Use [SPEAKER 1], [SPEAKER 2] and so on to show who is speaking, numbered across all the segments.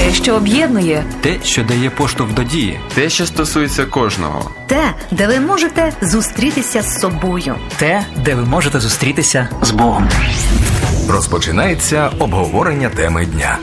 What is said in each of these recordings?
[SPEAKER 1] Те, що об'єднує.
[SPEAKER 2] Те, що дає поштовх до дії.
[SPEAKER 3] Те, що стосується кожного.
[SPEAKER 1] Те, де ви можете зустрітися з собою.
[SPEAKER 4] Те, де ви можете зустрітися з Богом.
[SPEAKER 5] Розпочинається обговорення теми дня.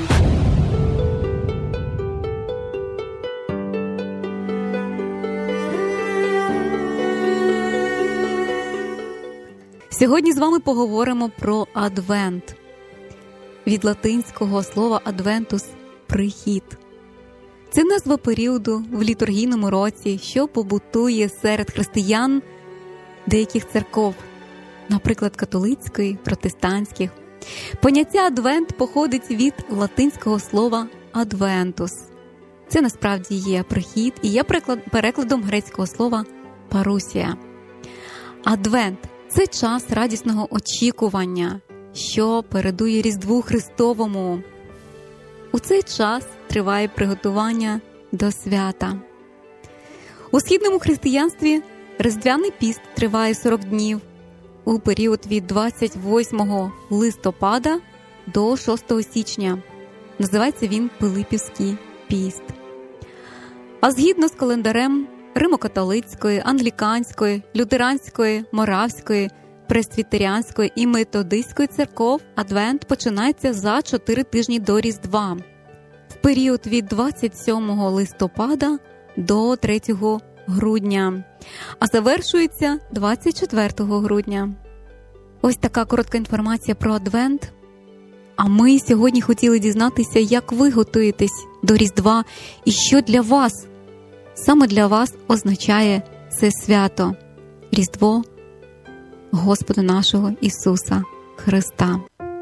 [SPEAKER 6] Сьогодні з вами поговоримо про Адвент. Від латинського слова «адвентус» – «прихід». Це назва періоду в літургійному році, що побутує серед християн деяких церков, наприклад, католицької, протестантських. Поняття «адвент» походить від латинського слова «адвентус». Це насправді є прихід і є перекладом грецького слова «парусія». Адвент – це час радісного очікування, що передує Різдву Христовому. У цей час триває приготування до свята. У східному християнстві Різдвяний піст триває 40 днів у період від 28 листопада до 6 січня. Називається він Пилипівський піст. А згідно з календарем Римо-католицької, англіканської, лютеранської, моравської, пресвітеріанської і методистської церков Адвент починається за 4 тижні до Різдва, в період від 27 листопада до 3 грудня, а завершується 24 грудня. Ось така коротка інформація про Адвент. А ми сьогодні хотіли дізнатися, як ви готуєтесь до Різдва і що для вас, саме для вас означає це свято – Різдво Господа нашого Ісуса Христа.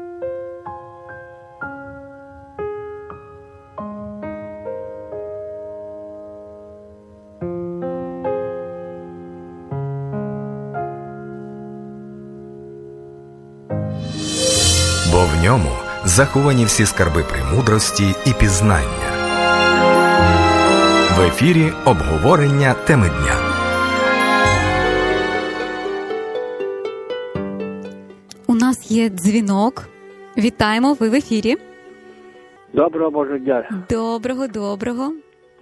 [SPEAKER 5] Бо в ньому заховані всі скарби премудрості і пізнання. В ефірі обговорення теми дня.
[SPEAKER 6] У нас є дзвінок. Вітаємо, ви в ефірі.
[SPEAKER 7] Доброго Божого дня.
[SPEAKER 6] Доброго.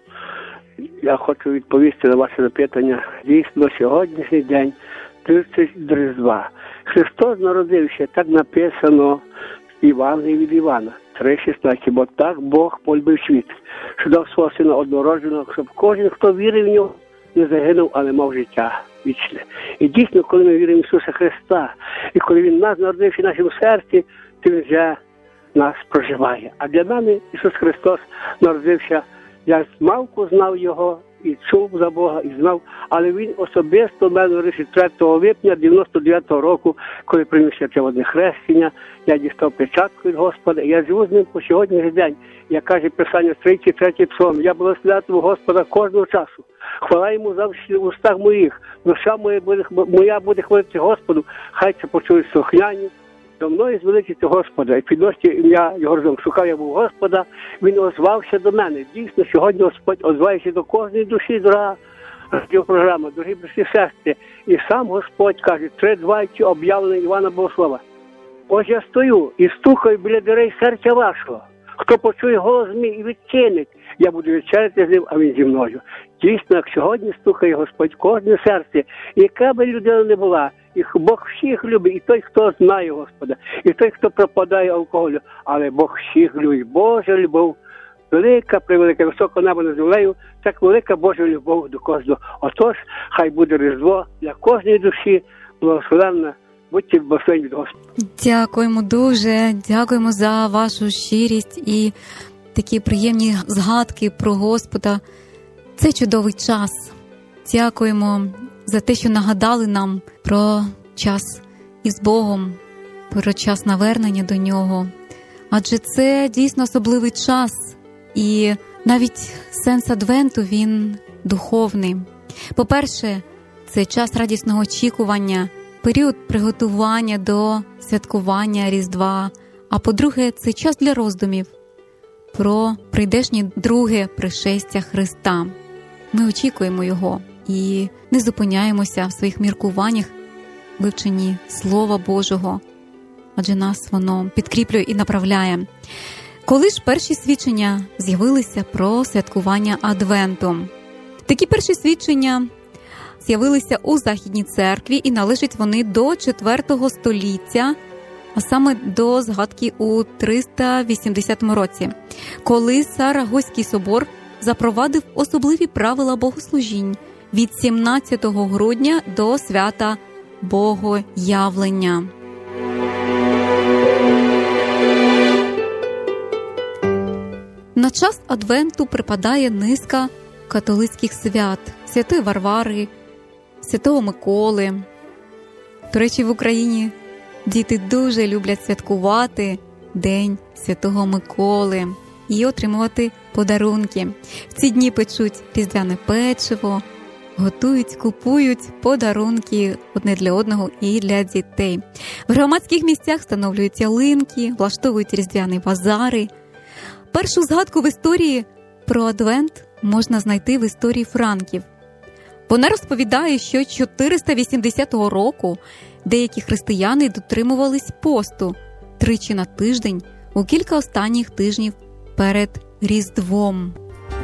[SPEAKER 7] Я хочу відповісти на ваше запитання. Дійсно, сьогоднішній день 30 Різдва. Христос народився, так написано в Євангелії від Івана 3:16. Бо так Бог полюбив світ, що дав свого Сина однородженого, щоб кожен, хто вірив в нього, не загинув, але мав життя вічне. І дійсно, коли ми віримо в Ісуса Христа, і коли Він нас народився в нашому серці, то Він вже нас проживає. А для мене Ісус Христос народився, я змалку знав Його, і чув за Бога, і знав, але Він особисто в мене народився 3 липня 99-го року, коли прийняв святе водне хрещення, я дістав печатку від Господа, і я живу з ним по сьогоднішній день. Як каже Писання, 33-й псалом, я благословлятиму Господа кожного часу. Хвала йому завжди в устах моїх, душа моя буде хвалити Господу, хай це почують слухняні. До мною звеличиться Господа, і підносить ім'я його разом. Шукав я був Господа, Він озвався до мене. Дійсно, сьогодні Господь озвається до кожної душі, дорога радіопрограма, дорогі брати і сестри. І сам Господь каже, 3:20 об'явлений Івана Богослова. Ось я стою і стукаю біля дверей серця вашого. Хто почує голос мій і відчинить, я буду вечеряти з ним, а він зі мною. Дійсно, як сьогодні стукає Господь кожне серце, яка би людина не була, і Бог всіх любить, і той, хто знає Господа, і той, хто пропадає алкоголю, але Бог всіх любить. Божа любов, велика, превелика, високо небо над землею, так велика Божа любов до кожного. Отож, хай буде Різдво для кожної душі, благословенна, будьте благословені від Господа.
[SPEAKER 6] Дякуємо дуже, дякуємо за вашу щирість і такі приємні згадки про Господа. Це чудовий час. Дякуємо за те, що нагадали нам про час із Богом, про час навернення до Нього. Адже це дійсно особливий час. І навіть сенс Адвенту, він духовний. По-перше, це час радісного очікування, період приготування до святкування Різдва. А по-друге, це час для роздумів про прийдешнє друге пришестя Христа. Ми очікуємо Його і не зупиняємося в своїх міркуваннях, вивченні Слова Божого, адже нас воно підкріплює і направляє. Коли ж перші свідчення з'явилися про святкування Адвенту? Такі перші свідчення з'явилися у Західній церкві, і належать вони до IV століття, а саме до згадки у 380 році, коли Сарагоський собор запровадив особливі правила богослужінь від 17 грудня до свята Богоявлення. На час Адвенту припадає низка католицьких свят – Святої Варвари, Святого Миколи. До речі, в Україні діти дуже люблять святкувати День Святого Миколи і отримувати подарунки. В ці дні печуть різдвяне печиво, готують, купують подарунки одне для одного і для дітей. В громадських місцях встановлюють ялинки, влаштовують різдвяні базари. Першу згадку в історії про Адвент можна знайти в історії франків. Вона розповідає, що 480 року деякі християни дотримувались посту тричі на тиждень у кілька останніх тижнів перед Різдвом.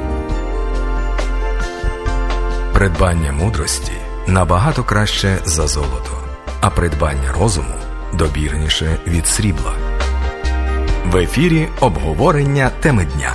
[SPEAKER 5] Придбання мудрості набагато краще за золото, а придбання розуму добірніше від срібла. В ефірі обговорення теми дня.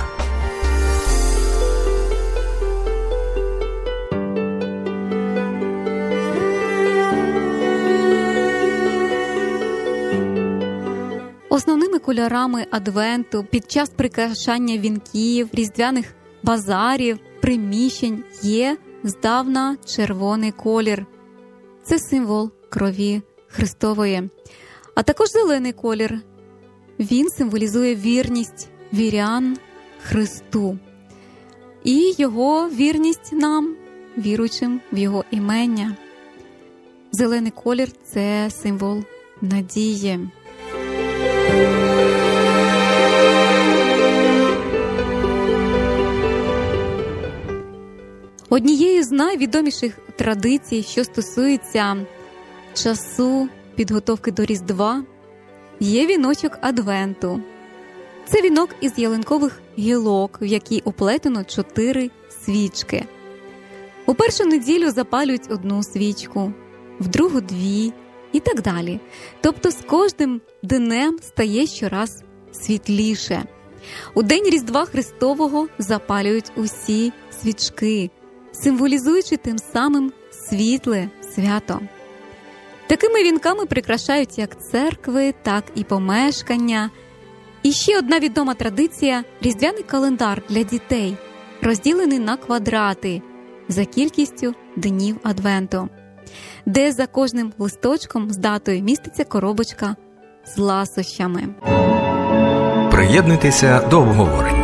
[SPEAKER 6] Основними кольорами Адвенту під час прикрашання вінків, різдвяних базарів, приміщень є здавна червоний колір. Це символ крові Христової. А також зелений колір. Він символізує вірність вірян Христу. І його вірність нам, віруючим в його імення. Зелений колір – це символ надії. Однією з найвідоміших традицій, що стосується часу підготовки до Різдва, є віночок Адвенту. Це вінок із ялинкових гілок, в який оплетено 4 свічки. У першу неділю запалюють 1 свічку, в другу 2 і так далі. Тобто з кожним днем стає щораз світліше. У день Різдва Христового запалюють усі свічки, символізуючи тим самим світле свято. Такими вінками прикрашають як церкви, так і помешкання. І ще одна відома традиція – різдвяний календар для дітей, розділений на квадрати за кількістю днів Адвенту, де за кожним листочком з датою міститься коробочка з ласощами.
[SPEAKER 5] Приєднуйтеся до обговорення.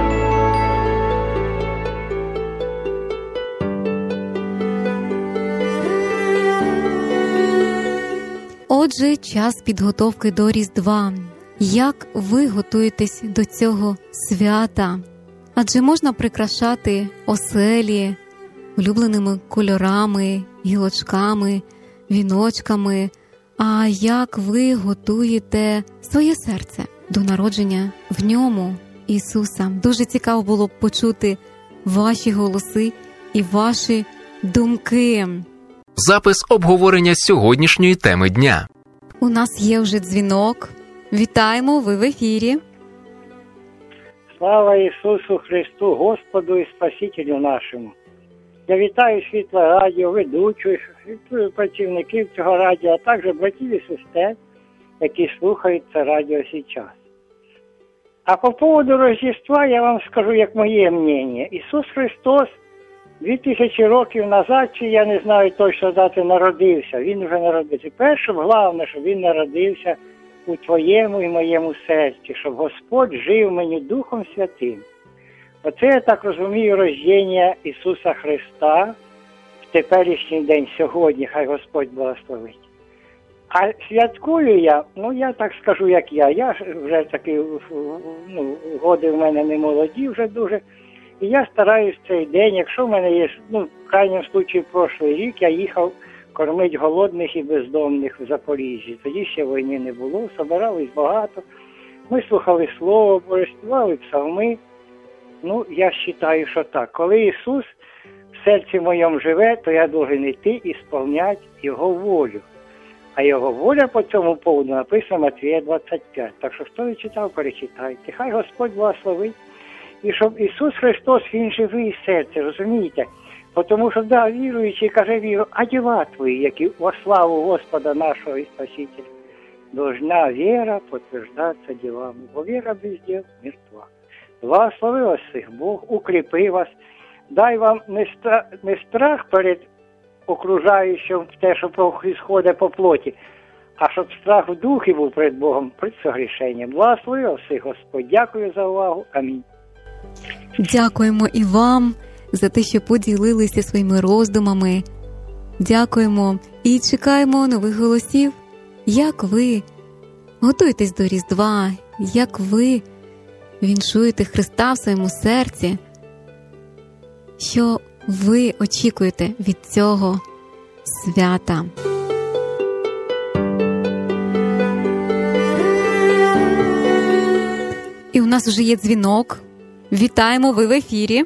[SPEAKER 6] Отже, час підготовки до Різдва. Як ви готуєтесь до цього свята? Адже можна прикрашати оселі улюбленими кольорами, гілочками, віночками. А як ви готуєте своє серце до народження в ньому Ісуса? Дуже цікаво було б почути ваші голоси і ваші думки.
[SPEAKER 8] Запис обговорення сьогоднішньої теми дня.
[SPEAKER 6] У нас є вже дзвінок. Вітаємо, ви в ефірі.
[SPEAKER 9] Слава Ісусу Христу, Господу і Спасителю нашому. Я вітаю Світле Радіо, ведучих, працівників цього радіо, а також братів і сестер, які слухають це радіо зараз. А по поводу Рождества я вам скажу, як моє мнення. Ісус Христос 2000 років назад, чи я не знаю точно дати, народився. Він вже народився. Перше, головне, щоб він народився у твоєму і моєму серці, щоб Господь жив мені Духом Святим. Оце, я так розумію, рождення Ісуса Христа в теперішній день, сьогодні, хай Господь благословить. А святкую я так скажу, як я вже такі, годи в мене не молоді вже дуже, і я стараюсь цей день, якщо в мене є, в крайньому случаї, прошлий рік я їхав кормити голодних і бездомних в Запоріжжі. Тоді ще війни не було, собирались багато. Ми слухали Слово Боже, співали псалми. Ну, я вважаю, що так. Коли Ісус в серці моєму живе, то я должен йти і сповняти Його волю. А Його воля по цьому поводу написана Матвія 25. Так що, хто не читав, перечитайте. Хай Господь благословить. І щоб Ісус Христос, Він живий в серці, розумієте? Тому що, да, віруючий каже віру, а діла твої, які во славу Господа нашого і Спасителя. Должна віра підтверджатися ділами, бо віра без діл мертва. Благослови вас всіх Бог, укріпи вас, дай вам не страх перед окружаючим в те, що происходить по плоті, а щоб страх в духі був перед Богом, перед согрішенням. Благослови вас всіх, Господь. Дякую за увагу. Амінь.
[SPEAKER 6] Дякуємо і вам за те, що поділилися своїми роздумами. Дякуємо і чекаємо нових голосів. Як ви готуєтесь до Різдва, як ви віншуєте Христа в своєму серці, що ви очікуєте від цього свята. І у нас вже є дзвінок. Вітаємо, ви в ефірі.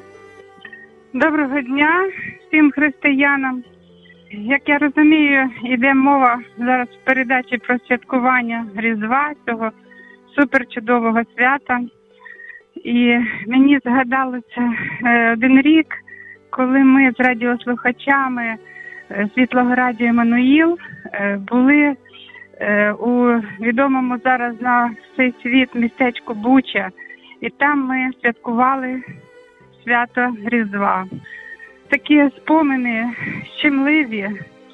[SPEAKER 10] Доброго дня всім християнам. Як я розумію, йде мова зараз в передачі про святкування Різдва, цього суперчудового свята. І мені згадалося один рік, коли ми з радіослухачами Світлого радіо «Еммануїл» були у відомому зараз на всей світ містечку Буча. І там ми святкували свято Різдва. Такі спомини щемливі.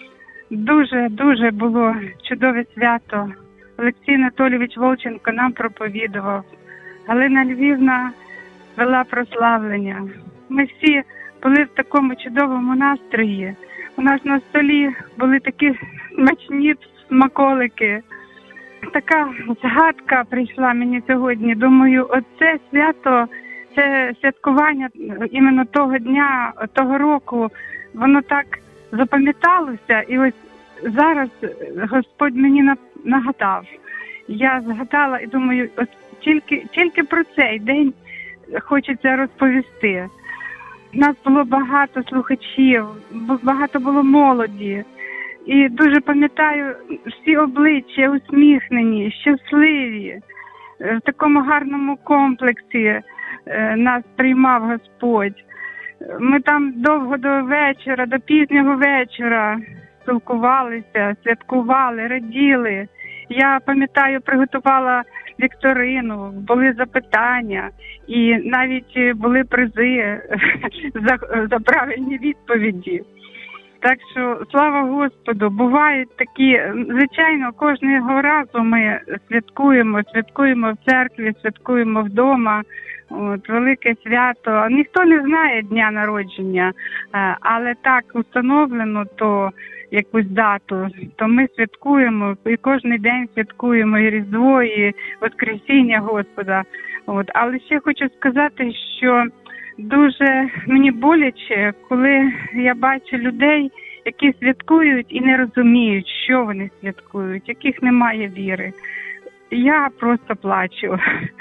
[SPEAKER 10] Дуже було чудове свято. Олексій Анатолійович Волченко нам проповідував. Галина Львівна вела прославлення. Ми всі були в такому чудовому настрої. У нас на столі були такі смачні смаколики. Така згадка прийшла мені сьогодні. Думаю, оце свято, це святкування іменно того дня, того року, воно так запам'яталося. І ось зараз Господь мені нагадав. Я згадала і думаю, ось тільки про цей день хочеться розповісти. У нас було багато слухачів, багато було молоді. І дуже пам'ятаю всі обличчя усміхнені, щасливі. В такому гарному комплексі нас приймав Господь. Ми там довго до вечора, до пізнього вечора спілкувалися, святкували, раділи. Я пам'ятаю, приготувала вікторину, були запитання і навіть були призи за правильні відповіді. Так що, слава Господу, бувають такі, звичайно, кожного разу ми святкуємо в церкві, святкуємо вдома, велике свято. Ніхто не знає дня народження, але так установлено, то якусь дату, то ми святкуємо, і кожен день святкуємо і Різдво, і Воскресіння Господа. Але ще хочу сказати, що дуже мені боляче, коли я бачу людей, які святкують і не розуміють, що вони святкують, яких немає віри. Я просто плачу.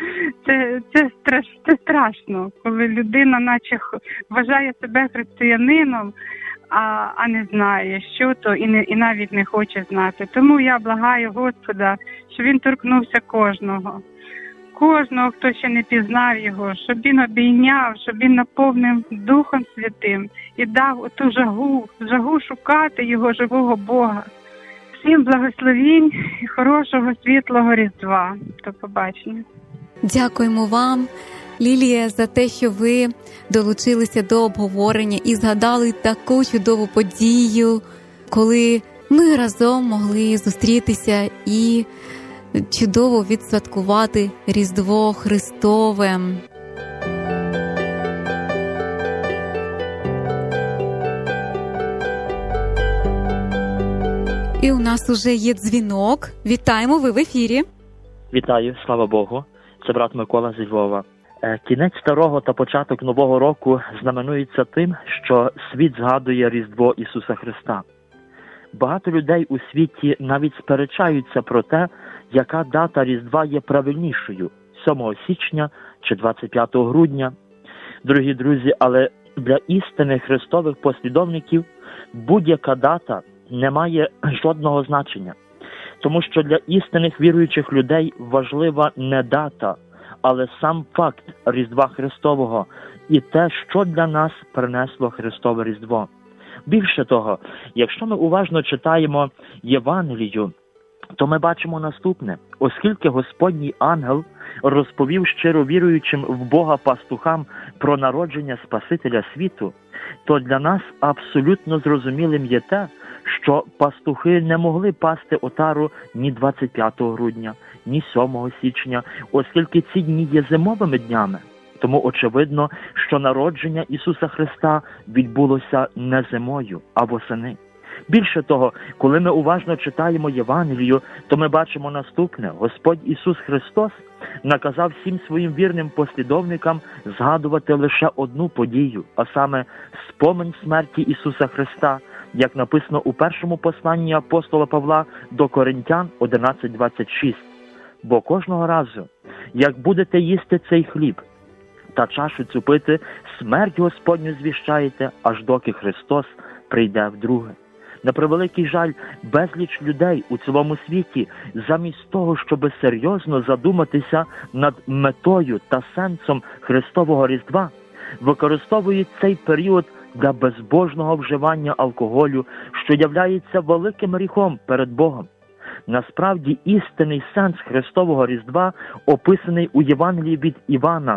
[SPEAKER 10] Це страшно, коли людина наче вважає себе християнином, а не знає, що то, і навіть не хоче знати. Тому я благаю Господа, щоб Він торкнувся кожного, хто ще не пізнав Його, щоб Він обійняв, щоб Він наповнив Духом Святим і дав оту жагу шукати Його живого Бога. Всім благословінь і хорошого світлого Різдва. До побачення.
[SPEAKER 6] Дякуємо вам, Лілія, за те, що ви долучилися до обговорення і згадали таку чудову подію, коли ми разом могли зустрітися і чудово відсвяткувати Різдво Христове. І у нас уже є дзвінок. Вітаємо, ви в ефірі.
[SPEAKER 11] Вітаю, слава Богу. Це брат Микола зі Львова. Кінець старого та початок нового року знаменується тим, що світ згадує Різдво Ісуса Христа. Багато людей у світі навіть сперечаються про те, яка дата Різдва є правильнішою – 7 січня чи 25 грудня. Дорогі друзі, але для істинних христових послідовників будь-яка дата не має жодного значення. Тому що для істинних віруючих людей важлива не дата, але сам факт Різдва Христового і те, що для нас принесло Христове Різдво. Більше того, якщо ми уважно читаємо Євангелію, то ми бачимо наступне. Оскільки Господній ангел розповів щиро віруючим в Бога пастухам про народження Спасителя світу, то для нас абсолютно зрозумілим є те, що пастухи не могли пасти отару ні 25 грудня, ні 7 січня, оскільки ці дні є зимовими днями. Тому очевидно, що народження Ісуса Христа відбулося не зимою, а восени. Більше того, коли ми уважно читаємо Євангелію, то ми бачимо наступне. Господь Ісус Христос наказав всім своїм вірним послідовникам згадувати лише одну подію, а саме спомин смерті Ісуса Христа, як написано у першому посланні апостола Павла до Коринтян 11:26. Бо кожного разу, як будете їсти цей хліб та чашу цю пити, смерть Господню звіщаєте, аж доки Христос прийде вдруге. На превеликий жаль, безліч людей у цілому світі, замість того, щоб серйозно задуматися над метою та сенсом Христового Різдва, використовують цей період для безбожного вживання алкоголю, що являється великим гріхом перед Богом. Насправді, істинний сенс Христового Різдва описаний у Євангелії від Івана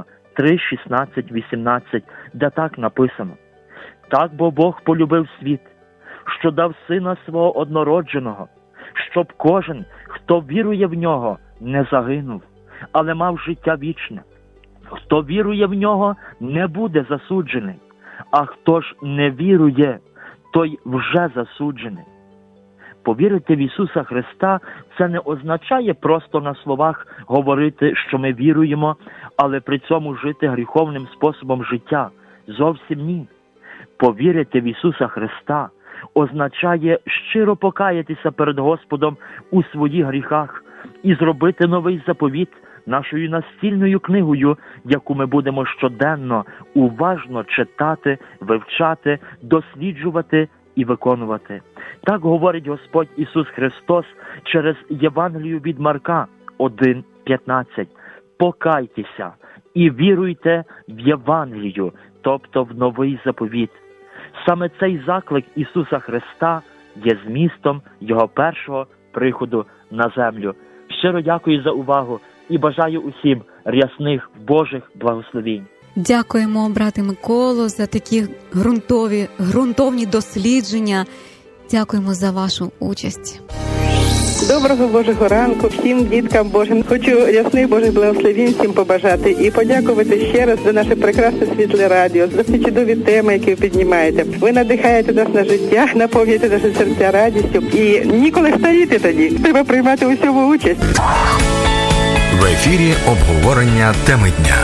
[SPEAKER 11] 3:16-18, де так написано: «Так бо Бог полюбив світ, що дав Сина Свого однородженого, щоб кожен, хто вірує в Нього, не загинув, але мав життя вічне. Хто вірує в Нього, не буде засуджений, а хто ж не вірує, той вже засуджений». Повірити в Ісуса Христа – це не означає просто на словах говорити, що ми віруємо, але при цьому жити гріховним способом життя. Зовсім ні. Повірити в Ісуса Христа означає щиро покаятися перед Господом у своїх гріхах і зробити новий заповіт нашою настільною книгою, яку ми будемо щоденно уважно читати, вивчати, досліджувати і виконувати. Так говорить Господь Ісус Христос через Євангелію від Марка 1:15. «Покайтеся і віруйте в Євангелію», тобто в новий заповіт. Саме цей заклик Ісуса Христа є змістом Його першого приходу на землю. Щиро дякую за увагу і бажаю усім рясних Божих благословінь.
[SPEAKER 6] Дякуємо, брате Миколо, за такі ґрунтовні дослідження. Дякуємо за вашу участь.
[SPEAKER 12] Доброго Божого ранку всім діткам Божим. Хочу рясних Божих благословень всім побажати і подякувати ще раз за наше прекрасне світле радіо, за ці чудові теми, які ви піднімаєте. Ви надихаєте нас на життя, наповнюєте наші серця радістю і ніколи старіти тоді. Треба приймати у всьому участь.
[SPEAKER 5] В ефірі обговорення теми дня.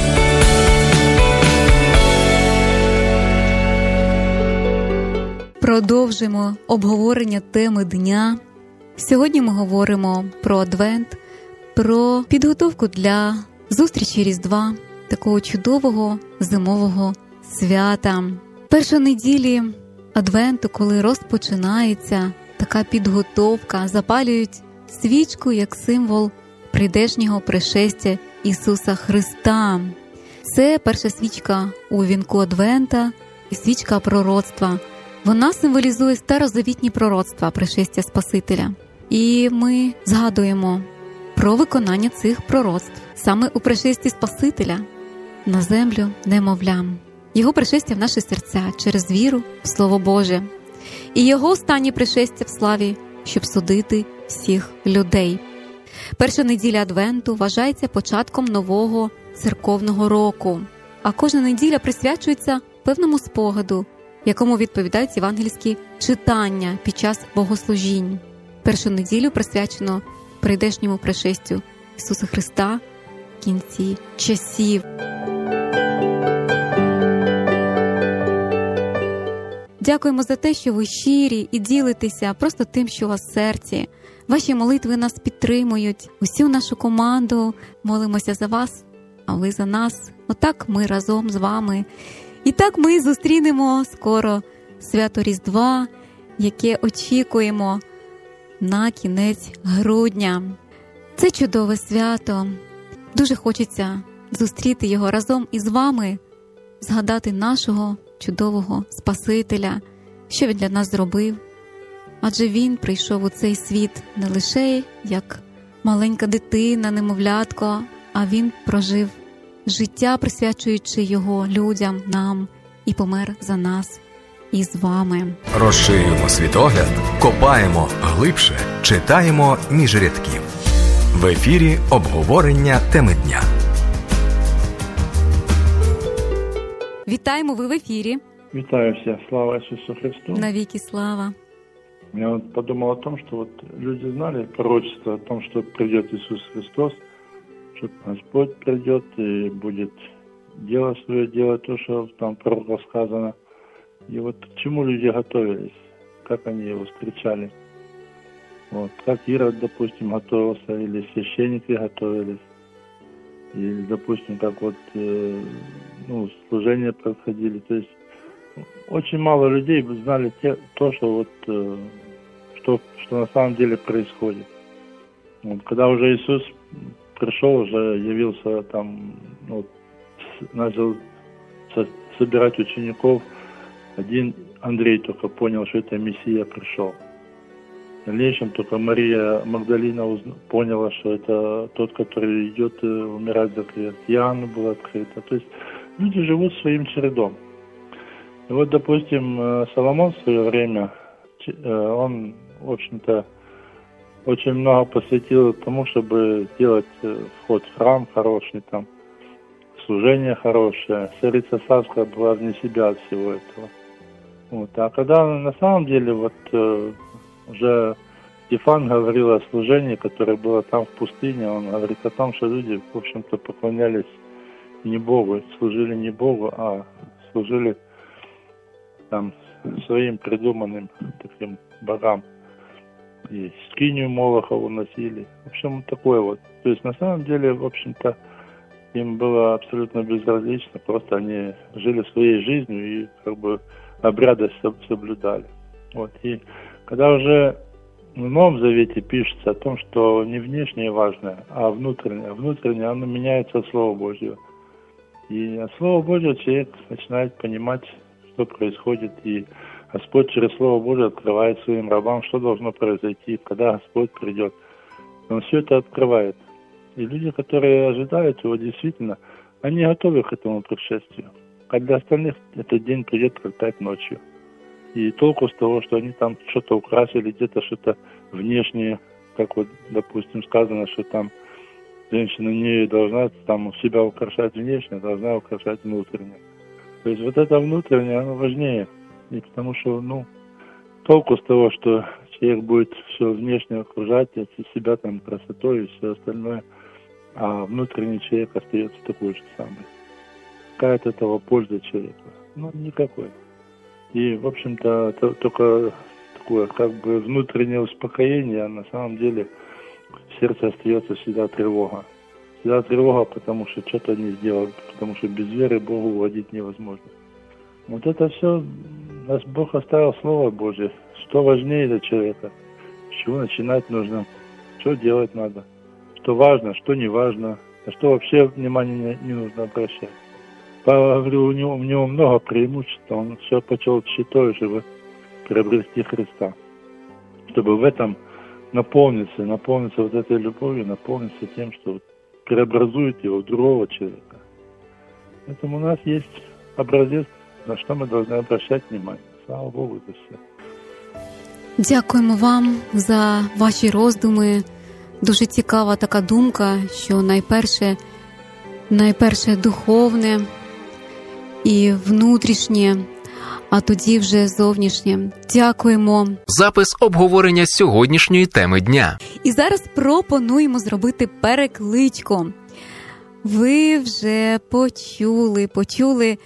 [SPEAKER 6] Продовжимо обговорення теми дня. Сьогодні ми говоримо про Адвент, про підготовку для зустрічі Різдва, такого чудового зимового свята. Перші неділі Адвенту, коли розпочинається така підготовка, запалюють свічку як символ прийдешнього пришестя Ісуса Христа. Це перша свічка у вінку Адвента і свічка пророцтва. Вона символізує старозавітні пророцтва пришестя Спасителя. І ми згадуємо про виконання цих пророцтв саме у пришесті Спасителя на землю немовлям. Його пришестя в наші серця через віру в Слово Боже. І його останнє пришестя в славі, щоб судити всіх людей. Перша неділя Адвенту вважається початком нового церковного року. А кожна неділя присвячується певному спогаду, якому відповідають євангельські читання під час богослужінь. Першу неділю присвячено прийдешньому пришестю Ісуса Христа в кінці часів. Дякуємо за те, що ви щирі і ділитеся просто тим, що у вас в серці. Ваші молитви нас підтримують. Усю нашу команду молимося за вас, а ви за нас. Отак ми разом з вами. І так ми зустрінемо скоро свято Різдва, яке очікуємо на кінець грудня. Це чудове свято. Дуже хочеться зустріти його разом із вами, згадати нашого чудового Спасителя, що він для нас зробив. Адже він прийшов у цей світ не лише як маленька дитина, немовлятко, а він прожив життя, присвячуючи його людям, нам, і помер за нас і з вами.
[SPEAKER 5] Розширюємо світогляд, копаємо глибше, читаємо між рядків. В ефірі обговорення теми дня.
[SPEAKER 6] Вітаємо, ви в ефірі.
[SPEAKER 13] Вітаю всех, слава Иисусу Христу.
[SPEAKER 6] Навеки слава.
[SPEAKER 13] Я вот подумал о том, что вот люди знали пророчество о том, что придет Иисус Христос, что Господь придет и будет дело свое делать, то, что там пророков сказано. И вот к чему люди готовились, как они его встречали. Вот, как Ирод, допустим, готовился, или священники готовились. Или, допустим, как вот служения происходили. То есть очень мало людей знали то, что вот что на самом деле происходит. Вот, когда уже Иисус пришел, уже явился там, начал собирать учеников, один Андрей только понял, что это Мессия пришел. В дальнейшем только Мария Магдалина поняла, что это тот, который идет умирать за крест. Иоанну было открыто. То есть люди живут своим чередом. И вот, допустим, Соломон в свое время, он, в общем-то, очень много посвятил тому, чтобы сделать вход в храм хороший, там, служение хорошее. Царица Савская была вне себя от всего этого. Вот. А когда на самом деле вот уже Стефан говорил о служении, которое было там в пустыне, он говорит о том, что люди, в общем-то, поклонялись не Богу, служили не Богу, а служили там своим придуманным таким богам. И скинию Молохову носили. В общем, такое вот. То есть, на самом деле, в общем-то, им было абсолютно безразлично, просто они жили своей жизнью и как бы обряды соблюдали. Вот. И когда уже в Новом Завете пишется о том, что не внешнее важное, а внутреннее. Внутреннее, оно меняется от Слова Божьего. И от Слова Божьего человек начинает понимать, что происходит, и Господь через Слово Божие открывает своим рабам, что должно произойти, когда Господь придет. Он все это открывает. И люди, которые ожидают его, действительно, они готовы к этому пришествию. А для остальных этот день придет как тать ночью. И толку с того, что они там что-то украсили, где-то что-то внешнее, как вот, допустим, сказано, что там женщина не должна там себя украшать внешне, должна украшать внутренне. То есть вот это внутреннее, оно важнее. И потому что, толку с того, что человек будет все внешне окружать, себя там красотой и все остальное, а внутренний человек остается такой же самый. Какая от этого польза человеку? Никакой. И, в общем-то, только такое как бы внутреннее успокоение, а на самом деле в сердце остается всегда тревога. Всегда тревога, потому что что-то не сделал, потому что без веры Богу угодить невозможно. Вот это все нас Бог оставил Слово Божье. Что важнее для человека? С чего начинать нужно? Что делать надо? Что важно, что не важно? На что вообще внимание не нужно обращать? Павел говорил, у него много преимуществ. Он все почел щитой, чтобы приобрести Христа. Чтобы в этом наполниться вот этой любовью, наполниться тем, что преобразует его в другого человека. Поэтому у нас есть образец, на что мы должны обращать внимание. Слава Богу за все.
[SPEAKER 6] Дякуємо вам за ваші роздуми. Дуже цікава така думка, що найперше духовне і внутрішнє, а тоді вже зовнішнє. Дякуємо.
[SPEAKER 8] Запис обговорення сьогоднішньої теми дня.
[SPEAKER 6] І зараз пропонуємо зробити перекличку. Ви вже почули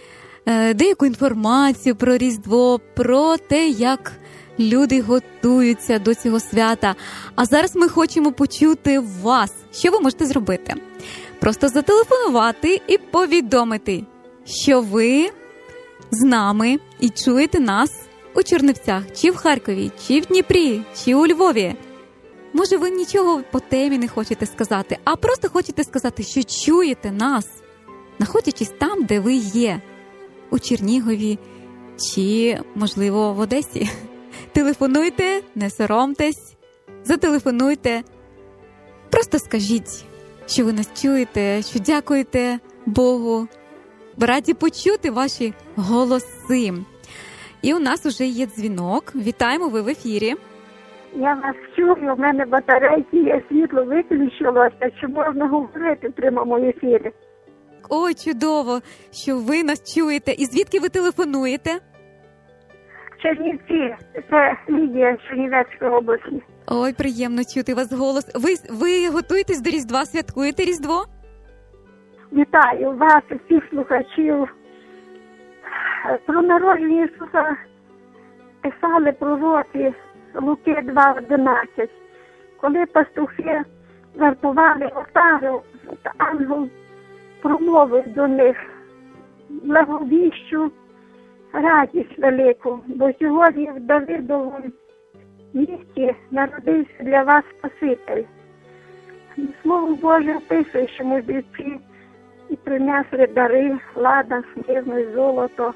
[SPEAKER 6] деяку інформацію про Різдво, про те, як люди готуються до цього свята. А зараз ми хочемо почути вас. Що ви можете зробити? Просто зателефонувати і повідомити, що ви з нами і чуєте нас у Чернівцях, чи в Харкові, чи в Дніпрі, чи у Львові. Може, ви нічого по темі не хочете сказати, а просто хочете сказати, що чуєте нас, знаходячись там, де ви є, у Чернігові чи, можливо, в Одесі. Телефонуйте, не соромтесь, зателефонуйте. Просто скажіть, що ви нас чуєте, що дякуєте Богу. Раді почути ваші голоси. І у нас вже є дзвінок. Вітаємо, ви в ефірі.
[SPEAKER 14] Я вас чую, в мене батарейки є, світло виключилося, чи можна говорити в прямому ефірі?
[SPEAKER 6] Ой, чудово, що ви нас чуєте. І звідки ви телефонуєте?
[SPEAKER 14] Чернівці, це Лідія з Чернівецької області.
[SPEAKER 6] Ой, приємно чути вас голос. Ви готуєтесь до Різдва, святкуєте Різдво?
[SPEAKER 14] Вітаю вас, всіх слухачів. Про народження Ісуса писали пророки Луки 2:11. Коли пастухи вартували отару, ангел промовив до них: благовіщу радість велику, бо сьогодні в Давидовому місті народився для вас Спаситель. Слово Боже описує, що мудреці і принесли дари, ладан, смирно і золото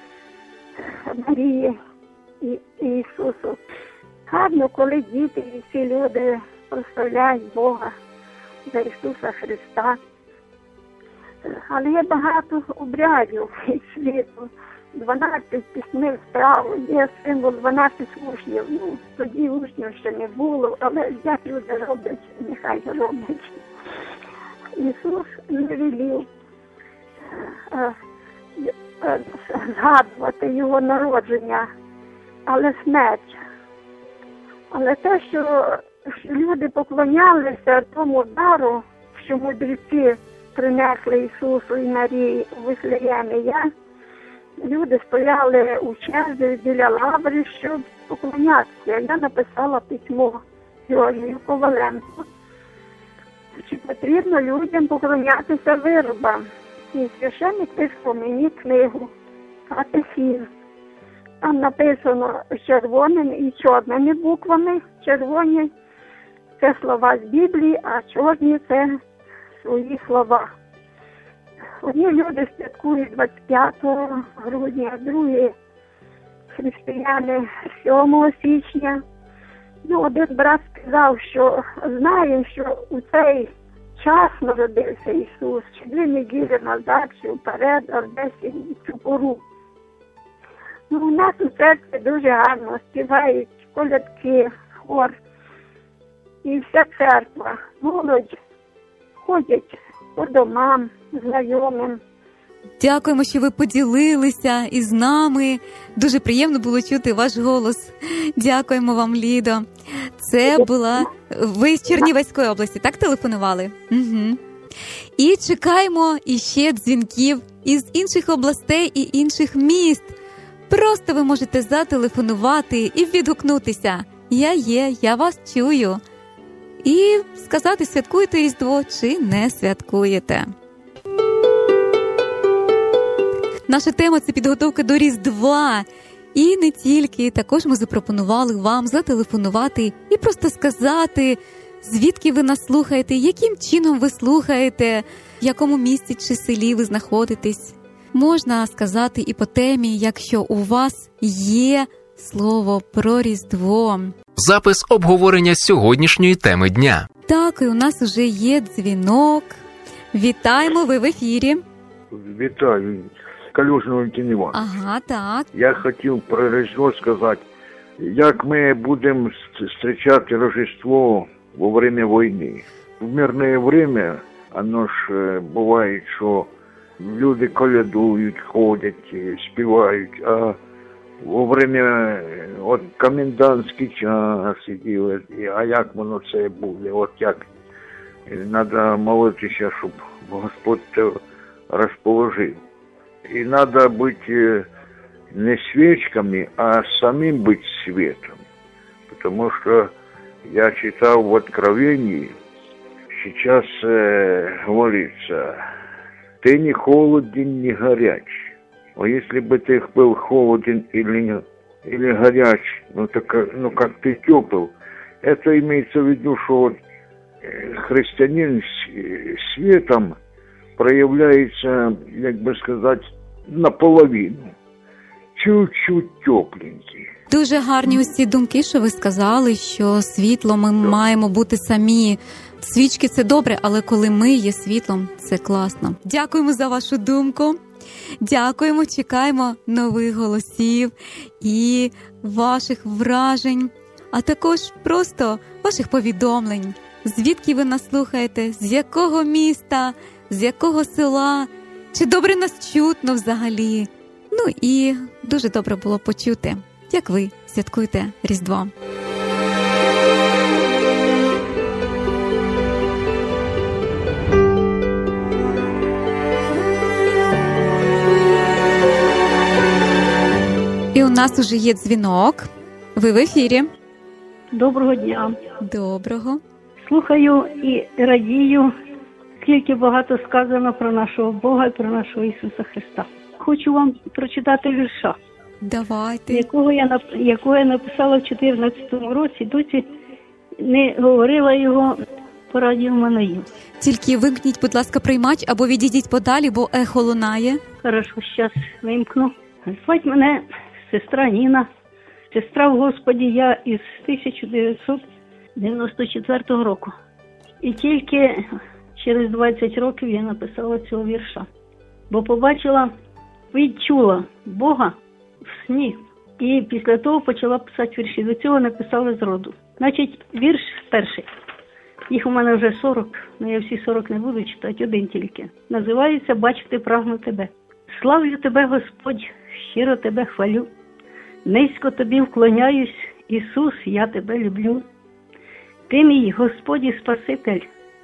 [SPEAKER 14] Марії і Ісусу. Гарно, коли діти і всі люди прославляють Бога за Ісуса Христа. Але є багато обрядів від світу. 12 письмів справ, є символ 12 учнів. Тоді учнів ще не було, але як люди роблять, нехай роблять. Ісус не велів згадувати його народження, але смерть. Але те, що люди поклонялися тому дару, що мудреці принесли Ісусу і Марії у Вифлеємі, люди стояли у черзі біля лаври, щоб поклонятися. Я написала письмо Георгію Коваленку, чи потрібно людям поклонятися виробам. І священник писав мені книгу «Катехізм». Там написано червоними і чорними буквами. Червоні – це слова з Біблії, а чорні – це свої слова. Одні люди святкують 25 грудня, другі християни 7 січня. Один брат сказав, що знає, що у цей час народився Ісус, чи 2 неділі назад, чи вперед, а десь в цю пору. У нас у церкві дуже гарно співають колядки, хор і вся церква. Молодь ходять по домам, знайомим.
[SPEAKER 6] Дякуємо, що ви поділилися із нами. Дуже приємно було чути ваш голос. Дякуємо вам, Лідо. Це була... Ви з Чернівецької області, так телефонували? Угу. І чекаємо іще дзвінків із інших областей і інших міст. Просто ви можете зателефонувати і відгукнутися. Я є, я вас чую. І сказати, святкуєте Різдво чи не святкуєте. Наша тема – це підготовка до Різдва. І не тільки. Також ми запропонували вам зателефонувати і просто сказати, звідки ви нас слухаєте, яким чином ви слухаєте, в якому місті чи селі ви знаходитесь. Можна сказати і по темі, якщо у вас є слово про Різдво.
[SPEAKER 8] Запис обговорення сьогоднішньої теми дня.
[SPEAKER 6] Так, і у нас вже є дзвінок. Вітаємо, ви в ефірі.
[SPEAKER 15] Вітаю. Калюжний Валентин Іванович.
[SPEAKER 6] Ага, так.
[SPEAKER 15] Я хотів про Різдво сказати. Як ми будемо зустрічати Рождество во время війни? В мирне время, оно ж буває, що люди колядують, ходять, співають, а во время комендантський час, а як воно це буде? Як треба молитися, щоб Господь розположив. И надо быть не свечками, а самим быть светом. Потому что я читал в Откровении, сейчас говорится, ты не холоден, не горяч. А если бы ты был холоден или горяч, как ты тепл, это имеется в виду, что вот христианин светом проявляется, как бы сказать, наполовину. Чуть-чуть тепленький.
[SPEAKER 6] Дуже гарні ось ці думки, що ви сказали, що світло ми маємо бути самі. Свічки – це добре, але коли ми є світлом, це класно. Дякуємо за вашу думку. Дякуємо, чекаємо нових голосів і ваших вражень, а також просто ваших повідомлень. Звідки ви нас слухаєте, з якого міста, з якого села, чи добре нас чутно взагалі. Ну і дуже добре було почути, як ви святкуєте Різдво. І у нас уже є дзвінок. Ви в ефірі.
[SPEAKER 16] Доброго дня.
[SPEAKER 6] Доброго.
[SPEAKER 16] Слухаю і радію, скільки багато сказано про нашого Бога і про нашого Ісуса Христа. Хочу вам прочитати вірша.
[SPEAKER 6] Давайте.
[SPEAKER 16] Якого я написала в 14-му році, досі не говорила його по радіо Манаїв.
[SPEAKER 6] Тільки вимкніть, будь ласка, приймач або відійдіть подалі, бо ехо лунає.
[SPEAKER 16] Хорошо, зараз вимкну. Звать мене сестра Ніна. Сестра в Господі я із 1994 року. І тільки через 20 років я написала цього вірша. Бо побачила, відчула Бога в сні. І після того почала писати вірші. До цього написала зроду. Значить, вірш перший. Їх у мене вже 40, але я всі 40 не буду читати, один тільки. Називається «Бачити прагну тебе». Славлю тебе, Господь, щиро тебе хвалю. Низько тобі вклоняюсь, Ісус, я тебе люблю. Ти мій Господь і Спаситель,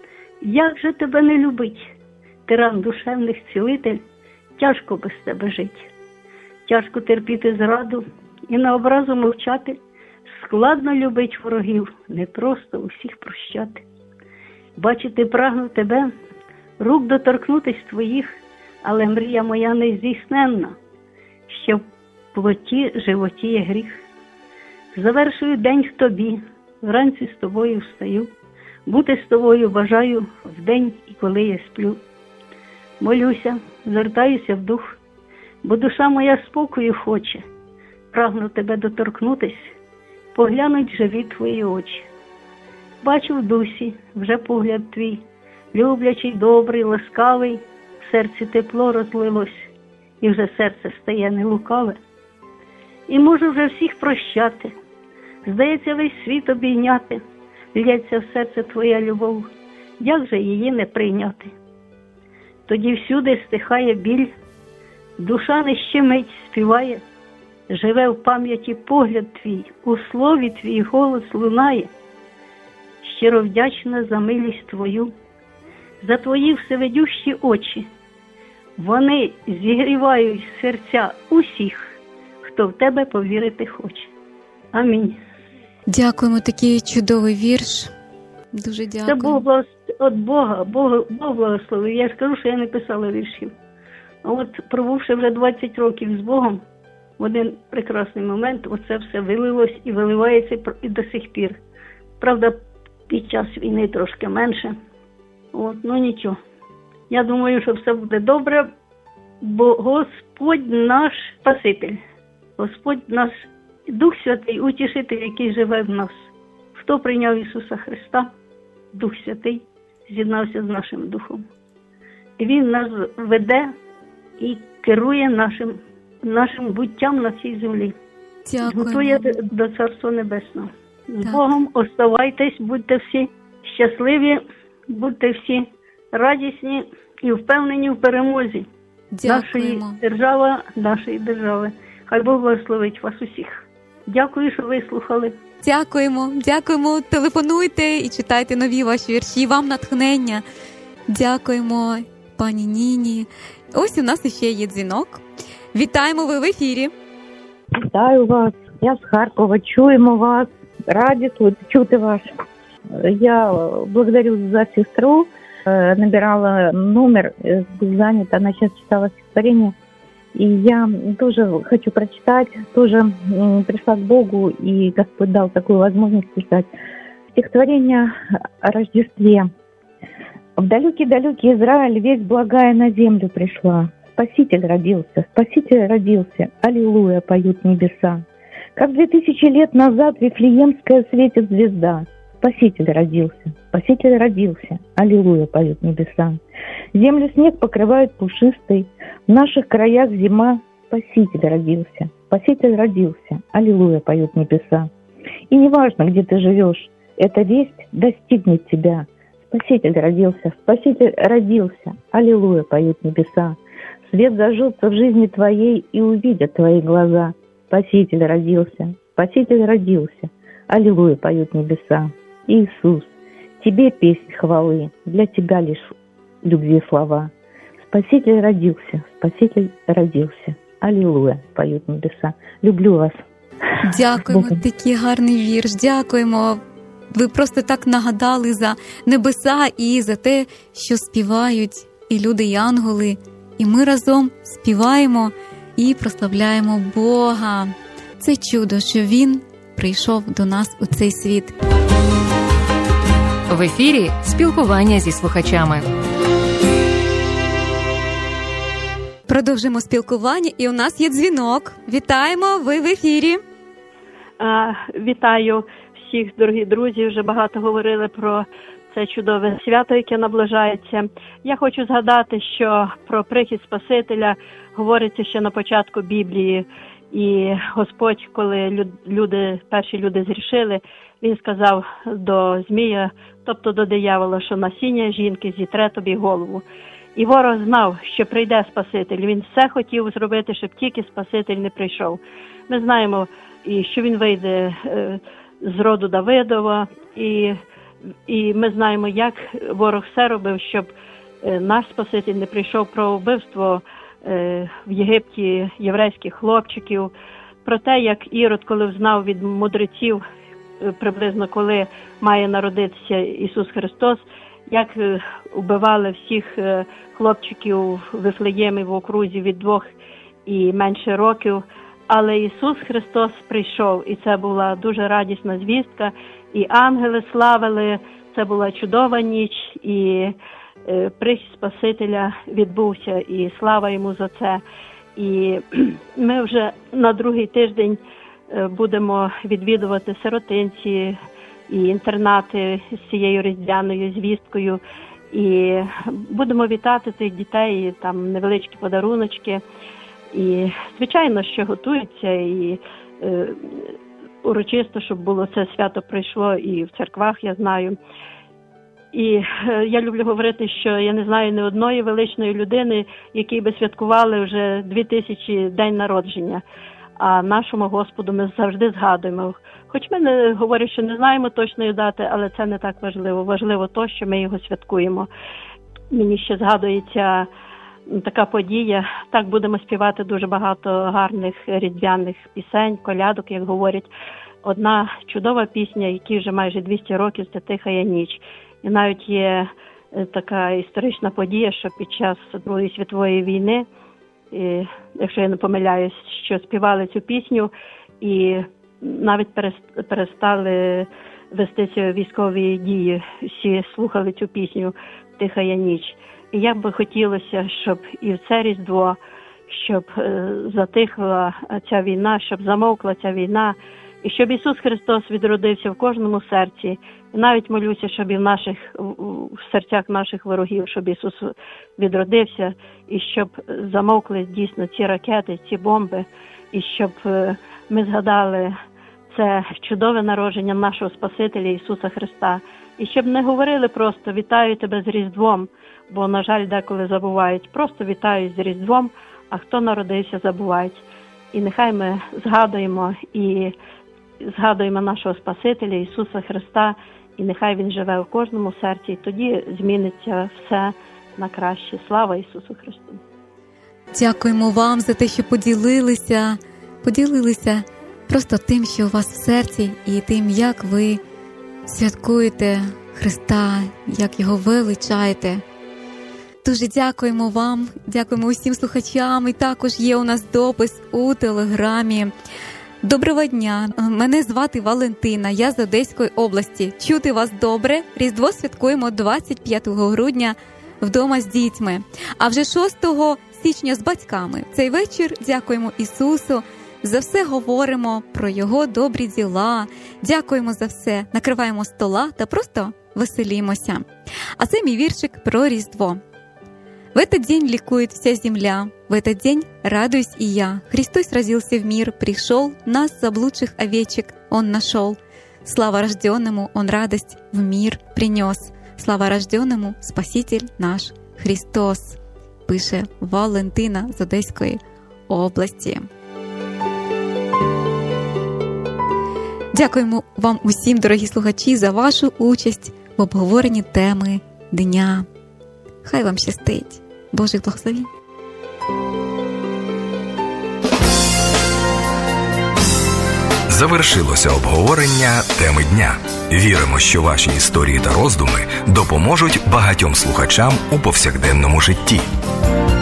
[SPEAKER 16] як же тебе не любить? Тиран душевних цілитель, тяжко без тебе жить. Тяжко терпіти зраду і на образу мовчати. Складно любить ворогів, не просто усіх прощати. Бачити прагну тебе, рук доторкнутись твоїх, але мрія моя нездійсненна, що в плоті животіє гріх. Завершую день в тобі, вранці з тобою встаю, бути з тобою бажаю вдень і коли я сплю. Молюся, звертаюся в дух, бо душа моя спокою хоче, прагну тебе доторкнутись, поглянуть живі твої очі. Бачу в дусі вже погляд твій, люблячий, добрий, ласкавий, в серці тепло розлилось, і вже серце стає нелукаве. І можу вже всіх прощати, здається, весь світ обійняти, лється в серце твоя любов, як же її не прийняти? Тоді всюди стихає біль, душа не щемить, співає, живе в пам'яті погляд твій, у слові твій голос лунає. Щиро вдячна за милість твою, за твої всевидющі очі. Вони зігрівають серця усіх, хто в тебе повірити хоче. Амінь.
[SPEAKER 6] Дякуємо, такий чудовий вірш. Дуже дякую.
[SPEAKER 16] Це Бог від Бога, Бог благословив. Я ж кажу, що я не писала віршів. А от пробувши вже 20 років з Богом, в один прекрасний момент оце все вилилось і виливається і до сих пір. Правда, під час війни трошки менше. Ну нічого. Я думаю, що все буде добре, бо Господь наш Спаситель, Господь наш Дух Святий, Утішитель, який живе в нас. Хто прийняв Ісуса Христа, Дух Святий, з'єднався з нашим Духом. І Він нас веде і керує нашим буттям на цій землі.
[SPEAKER 6] Дякую.
[SPEAKER 16] Готує до Царства Небесного. З Богом оставайтесь, будьте всі щасливі, будьте всі радісні і впевнені в перемозі нашої держави. Хай Бог благословить вас усіх. Дякую, що ви слухали.
[SPEAKER 6] Дякуємо. Телефонуйте і читайте нові ваші вірші. Вам натхнення. Дякуємо. пані Ніні. Ось у нас ще є дзвінок. Вітаємо, ви в ефірі.
[SPEAKER 17] Вітаю вас. Я з Харкова. Чуємо вас. Раді чути вас. Я благодарю за сестру. Набирала номер, занята, она сейчас читала стихотворение. И я тоже хочу прочитать, тоже пришла к Богу, и Господь дал такую возможность писать. Стихотворение о Рождестве. В далекий-далекий Израиль весть благая на землю пришла. Спаситель родился, аллилуйя, поют небеса. Как 2000 лет назад Вифлеемская светит звезда. Спаситель родился, аллилуйя, поют небеса. Землю снег покрывает пушистый, в наших краях зима. Спаситель родился, аллилуйя, поют небеса. И неважно, где ты живешь, эта весть достигнет тебя. Спаситель родился, аллилуйя, поют небеса. Свет зажжется в жизни твоей, и увидят твои глаза. Спаситель родился, аллилуйя, поют небеса. Иисус, тебе песнь хвалы, для тебя лишь любви слова. Спаситель родился, аллилуйя, поют небеса. Люблю вас.
[SPEAKER 6] Дякуємо, такий гарний вірш, дякуємо. Ви просто так нагадали за небеса і за те, що співають і люди, і ангели. І ми разом співаємо і прославляємо Бога. Це чудо, що Він прийшов до нас у цей світ.
[SPEAKER 18] В ефірі спілкування зі слухачами.
[SPEAKER 6] Продовжимо спілкування, і у нас є дзвінок. Вітаємо, ви в ефірі.
[SPEAKER 19] Вітаю всіх, дорогі друзі. Вже багато говорили про це чудове свято, яке наближається. Я хочу згадати, що про прихід Спасителя говориться ще на початку Біблії. І Господь, коли перші люди згрішили, Він сказав до Змія, тобто до диявола, що насіння жінки зітре тобі голову. І ворог знав, що прийде Спаситель. Він все хотів зробити, щоб тільки Спаситель не прийшов. Ми знаємо, що він вийде з роду Давидова, і ми знаємо, як ворог все робив, щоб наш Спаситель не прийшов, про вбивство в Єгипті єврейських хлопчиків, про те, як Ірод, коли взнав від мудреців, приблизно коли має народитися Ісус Христос, як вбивали всіх хлопчиків в Вифлеємі в окрузі від 2 і менше років. Але Ісус Христос прийшов, і це була дуже радісна звістка, і ангели славили, це була чудова ніч, і прихід Спасителя відбувся, і слава йому за це. І ми вже на другий тиждень будемо відвідувати сиротинці і інтернати з цією різдвяною звісткою, і будемо вітати тих дітей, там невеличкі подаруночки. І, звичайно, що готуються, і урочисто, щоб було це свято пройшло і в церквах, я знаю. І я люблю говорити, що я не знаю ні одної величної людини, які би святкували вже 2000 день народження. А нашому Господу ми завжди згадуємо. Хоч ми не говоримо, що не знаємо точної дати, але це не так важливо. Важливо те, що ми його святкуємо. Мені ще згадується така подія. Так, будемо співати дуже багато гарних різдвяних пісень, колядок, як говорять. Одна чудова пісня, якій вже майже 200 років, це «Тихая ніч». І навіть є така історична подія, що під час Другої світової війни, якщо я не помиляюсь, що співали цю пісню і навіть перестали вестися військові дії. Всі слухали цю пісню «Тихая ніч». І як би хотілося, щоб і в це Різдво, щоб затихла ця війна, щоб замовкла ця війна, і щоб Ісус Христос відродився в кожному серці. І навіть молюся, щоб і в серцях наших ворогів, щоб Ісус відродився, і щоб замовкли дійсно ці ракети, ці бомби, і щоб ми згадали це чудове народження нашого Спасителя Ісуса Христа. І щоб не говорили просто «Вітаю тебе з Різдвом», бо, на жаль, деколи забувають. Просто вітають з Різдвом, а хто народився, забувають. І нехай ми згадуємо нашого Спасителя Ісуса Христа, і нехай Він живе в кожному серці, і тоді зміниться все на краще. Слава Ісусу Христу!
[SPEAKER 6] Дякуємо вам за те, що поділилися просто тим, що у вас в серці, і тим, як ви святкуєте Христа, як Його величаєте. Дуже дякуємо вам, дякуємо усім слухачам, і також є у нас допис у Телеграмі. Доброго дня, мене звати Валентина, я з Одеської області. Чути вас добре, Різдво святкуємо 25 грудня вдома з дітьми, а вже 6 січня з батьками. Цей вечір дякуємо Ісусу, за все говоримо про Його добрі діла, дякуємо за все, накриваємо стола та просто веселімося. А це мій віршик про Різдво. В этот день ликует вся земля, в этот день радуюсь и я. Христос родился в мир, пришел, нас, заблудших овечек, Он нашел. Слава рожденному, Он радость в мир принес. Слава рожденному, Спаситель наш Христос, пише Валентина з Одеської області. Дякуємо вам усім, дорогі слухачі, за вашу участь в обговоренні теми дня. Хай вам щастить. Божих благословінь.
[SPEAKER 5] Завершилося обговорення теми дня. Віримо, що ваші історії та роздуми допоможуть багатьом слухачам у повсякденному житті.